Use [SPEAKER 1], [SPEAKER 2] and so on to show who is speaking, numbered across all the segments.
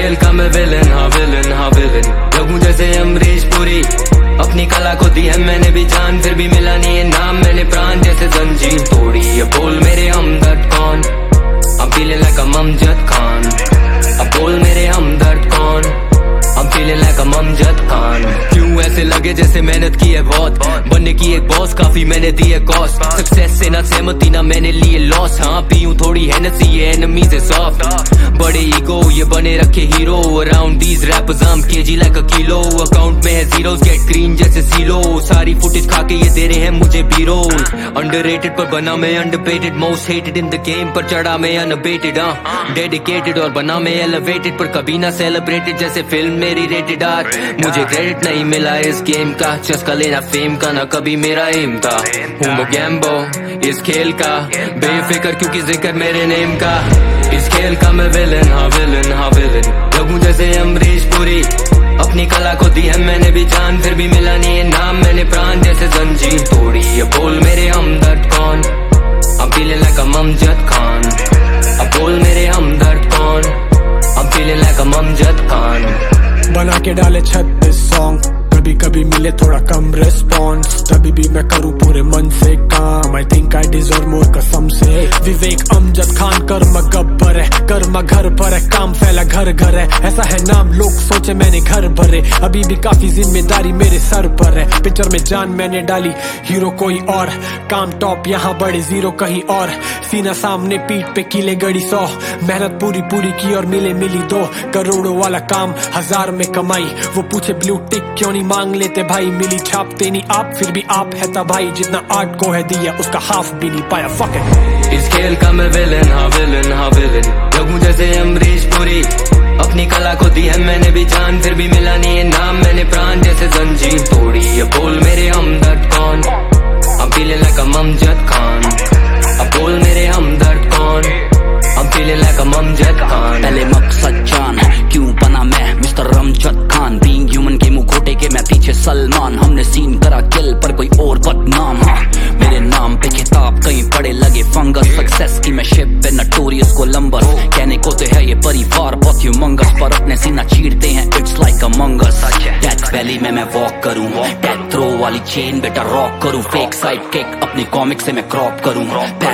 [SPEAKER 1] खेल का मैं विलन, हाँ विलन, हाँ विलन। लगूं जैसे अमरीश पुरी, अपनी कला को दी है मैंने भी जान, फिर भी मिला नहीं है नाम, मैंने प्राण जैसे जंजीर तोड़ी। ये बोल मेरे हमदर्द कौन, I'm feeling like I'm Amjad Khan. अब बोल मेरे हमदर्द कौन, I'm feeling like I'm Amjad Khan. क्यों ऐसे लगे जैसे मेहनत की है बहुत, बनने की एक बॉस काफी मैंने दी है कॉस्ट। सक्सेस से ना सहमति ना मैंने लिए लॉस, हाँ पीऊं थोड़ी हैनेसी ये एनिमी से सॉफ्ट। बड़े ईगो ये बने रखे hero, around these rappers I'm kg like a kilo. Account में है जीरोस गेट ग्रीन जैसे सीलो, सारी फुटेज खा के ये दे रहे हैं मुझे बी रोल। अंडररेटेड पर बना मैं underrated, most hated in the game पर चढ़ा मैं अनअबेटेड, डेडिकेटेड और बना मैं एलिवेटेड, पर कभी ना सेलिब्रेटेड जैसे फिल्म मेरी रेटेड आर। मुझे क्रेडिट नहीं मिला इस गेम का, चस्का लेना फेम का ना कभी मेरा एम था। हूँ मैं गैम्बो इस खेल का, बेफिक्र क्योंकि जिक्र मेरे नेम का। इस खेल का मैं विलन, हाँ विलन, हाँ विलन। लगूं जैसे अमरीश पुरी, अपनी कला को दी है मैंने भी जान, फिर भी मिला नहीं है नाम, मैंने प्राण जैसे जंजीर तोड़ी। ये बोल मेरे हमदर्द कौन, I'm feeling like I'm Amjad Khan. अब बोल मेरे हमदर्द कौन, I'm feeling like I'm Amjad Khan.
[SPEAKER 2] बना के डाले 36 सॉन्ग, कभी कभी मिले थोड़ा कम रिस्पॉन्स, तभी भी मैं करूँ पूरे मन से काम। I think I deserve more कसम से। विवेक अमजद खान कर्म गब्बर है, कर्म घर पर है, काम फैला घर घर है, ऐसा है नाम लोग सोचे मैंने घर भरे। अभी भी काफी जिम्मेदारी मेरे सर पर है, पिक्चर में जान मैंने डाली हीरो कोई और, काम टॉप यहाँ बड़े जीरो कहीं और। सीना सामने पीठ पे कीले गड़ी 100, मेहनत पूरी पूरी की और मिली 2 करोड़ों वाला काम 1000 में कमाई। वो पूछे ब्लू टिक क्यों नहीं मांग लेते भाई, मिली छापते नहीं आप फिर भी आप है ता भाई, जितना आर्ट को है दिया उसका हाफ भी नहीं पाया। Fuck it.
[SPEAKER 1] इस खेल का मैं विलन, हाँ विलन, हाँ विलन। लगूं जैसे अमरीश पुरी, अपनी कला को दी है मैंने भी जान, फिर भी मिला नहीं है नाम, मैंने प्राण जैसे जंजीर तोड़ी। ये बोल मेरे हमदर्द कौन, I'm feeling like I'm Amjad Khan. अब बोल मेरे हमदर्द कौन, I'm feeling like I'm Amjad Khan.
[SPEAKER 3] पहले मकसद जान क्यों बना मैं mister Amjad Khan, being human के मुंह घोटे के मैं पीछे सलमान। हमने सीन करा किल पर कोई और बदनाम, हाँ मेरे नाम पे खिताब कहीं पड़े लगे फंगस। सक्सेस की मैं शिप पे नटोरियस कोलंबस, कहने को तो है ये परिवार बहुत ह्यूमंगस, पर अपने सीना चीरते हैं it's like among us. Death valley में मैं वॉक करूं, डेथ थ्रो वाली चेन बेटा रॉक करूं, फेक साइड किक अपनी कॉमिक से मैं क्रॉप करूं,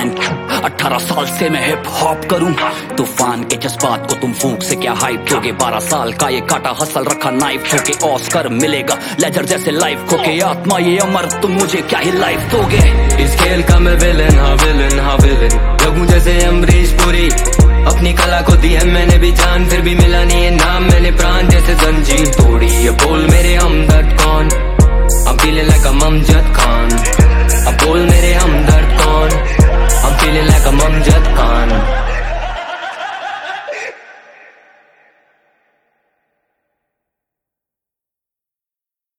[SPEAKER 3] 18 साल से मैं हिप हॉप करूं। तूफान के जज्बात को तुम फूंक से क्या हाइप दोगे, 12 साल का ये काटा हसल रखा नाइफ ठोके, ऑस्कर मिलेगा लेजर जैसे लाइफ खोके, आत्मा ये अमर तुम मुझे क्या ही लाइफ दोगे।
[SPEAKER 1] इस खेल का मैं विलन, हाँ विलन, हाँ विलन। लगूं जैसे अमरीश पुरी, अपनी कला को दी है मैंने भी जान, फिर भी मिला नहीं है नाम, मैंने प्राण जैसे जंजीर तोड़ी। ये बोल मेरे हमदर्द कौन, I'm feeling like I'm Amjad Khan.